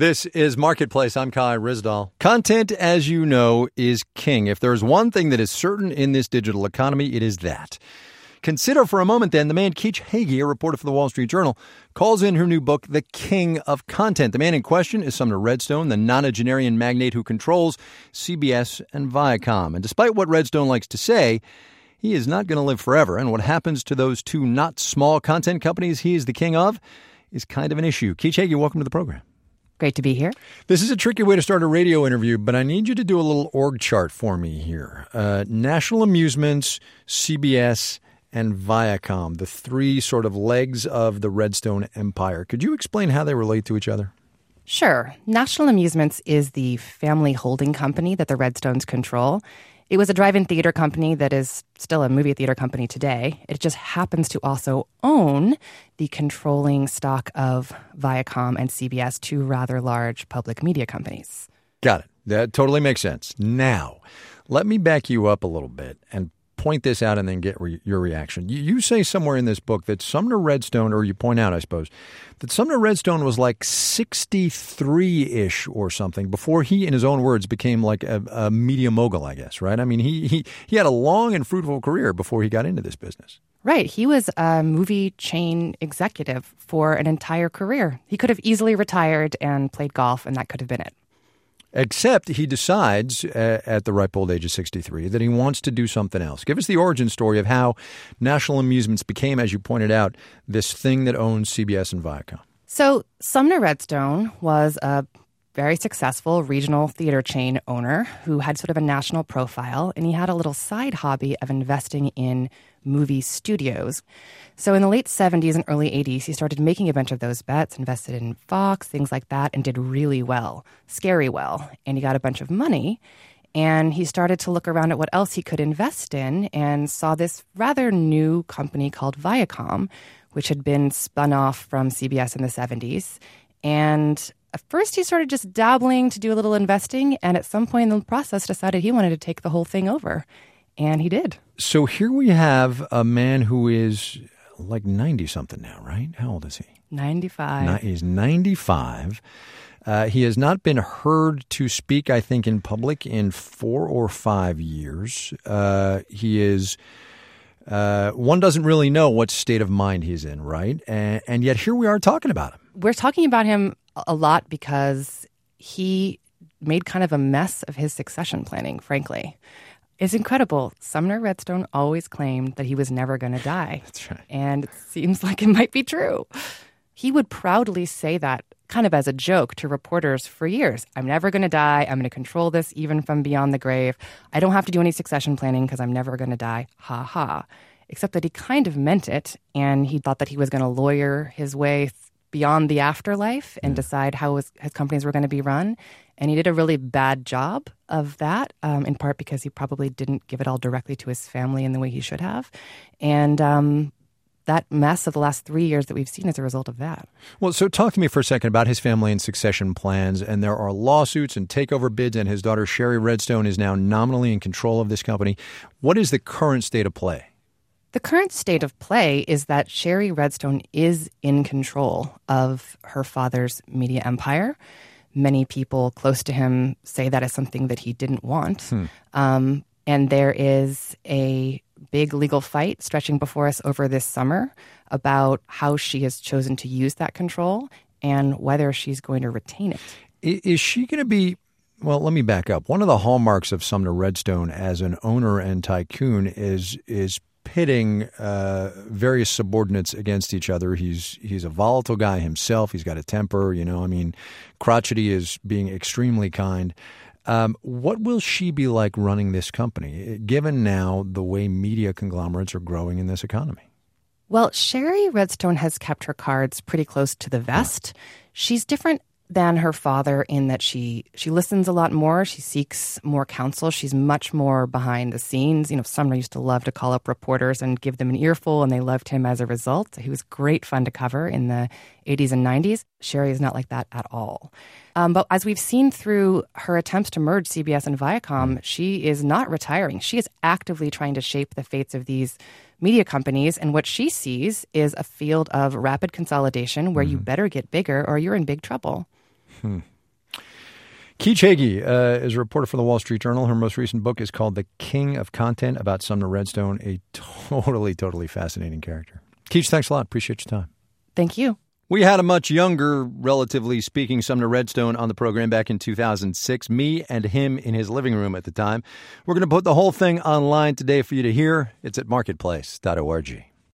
This is Marketplace. I'm Kai Ryssdal. Content, as you know, is king. If there's one thing that is certain in this digital economy, it is that. Consider for a moment, then, the man Keach Hagee, a reporter for the Wall Street Journal, calls in her new book, The King of Content. The man in question is Sumner Redstone, the nonagenarian magnate who controls CBS and Viacom. And despite what Redstone likes to say, he is not going to live forever. And what happens to those two not small content companies he is the king of is kind of an issue. Keach Hagee, welcome to the program. Great to be here. This is a tricky way to start a radio interview, but I need you to do a little org chart for me here. National Amusements, CBS, and Viacom, the three sort of legs of the Redstone empire. Could you explain how they relate to each other? Sure. National Amusements is the family holding company that the Redstones control. It was a drive-in theater company that is still a movie theater company today. It just happens to also own the controlling stock of Viacom and CBS, two rather large public media companies. Got it. That totally makes sense. Now, let me back you up a little bit and point this out and then get your reaction. You say somewhere in this book that Sumner Redstone, or you point out, I suppose, that Sumner Redstone was like 63-ish or something before he, in his own words, became like a media mogul, I guess, right? I mean, he had a long and fruitful career before he got into this business. Right. He was a movie chain executive for an entire career. He could have easily retired and played golf, and that could have been it. Except he decides at the ripe old age of 63 that he wants to do something else. Give us the origin story of how National Amusements became, as you pointed out, this thing that owns CBS and Viacom. So Sumner Redstone was a very successful regional theater chain owner who had sort of a national profile, and he had a little side hobby of investing in movie studios. So in the late 70s and early 80s, he started making a bunch of those bets, invested in Fox, things like that, and did really well, scary well. And he got a bunch of money, and he started to look around at what else he could invest in and saw this rather new company called Viacom, which had been spun off from CBS in the 70s. And at first, he started just dabbling to do a little investing, and at some point in the process decided he wanted to take the whole thing over. And he did. So here we have a man who is like 90-something now, right? How old is he? 95. He's 95. He has not been heard to speak, I think, in public in 4 or 5 years. He is... one doesn't really know what state of mind he's in, right? And yet here we are talking about him. We're talking about him a lot because he made kind of a mess of his succession planning, frankly. It's incredible. Sumner Redstone always claimed that he was never going to die. That's right. And it seems like it might be true. He would proudly say that kind of as a joke to reporters for years. I'm never going to die. I'm going to control this even from beyond the grave. I don't have to do any succession planning because I'm never going to die. Ha ha. Except that he kind of meant it, and he thought that he was going to lawyer his way beyond the afterlife and decide how his companies were going to be run. And he did a really bad job of that, in part because he probably didn't give it all directly to his family in the way he should have. And that mess of the last 3 years that we've seen as a result of that. Well, so talk to me for a second about his family and succession plans. And there are lawsuits and takeover bids, and his daughter Sherry Redstone is now nominally in control of this company. What is the current state of play? The current state of play is that Sherry Redstone is in control of her father's media empire. Many people close to him say that is something that he didn't want. And there is a big legal fight stretching before us over this summer about how she has chosen to use that control and whether she's going to retain it. Is she going to be... Well, let me back up. One of the hallmarks of Sumner Redstone as an owner and tycoon is pitting various subordinates against each other. He's a volatile guy himself. He's got a temper, crotchety is being extremely kind. What will she be like running this company, given now the way media conglomerates are growing in this economy? Well, Sherry Redstone has kept her cards pretty close to the vest. She's different than her father in that she listens a lot more. She seeks more counsel. She's much more behind the scenes. Sumner used to love to call up reporters and give them an earful, and they loved him as a result. He was great fun to cover in the 80s and 90s. Sherry is not like that at all. But as we've seen through her attempts to merge CBS and Viacom, she is not retiring. She is actively trying to shape the fates of these media companies. And what she sees is a field of rapid consolidation where you better get bigger or you're in big trouble. Keach Hagee is a reporter for the Wall Street Journal. Her most recent book is called The King of Content, about Sumner Redstone, a totally fascinating character. Keach, thanks a lot. Appreciate your time. Thank you. We had a much younger, relatively speaking, Sumner Redstone on the program back in 2006, me and him in his living room at the time. We're going to put the whole thing online today for you to hear. It's at marketplace.org.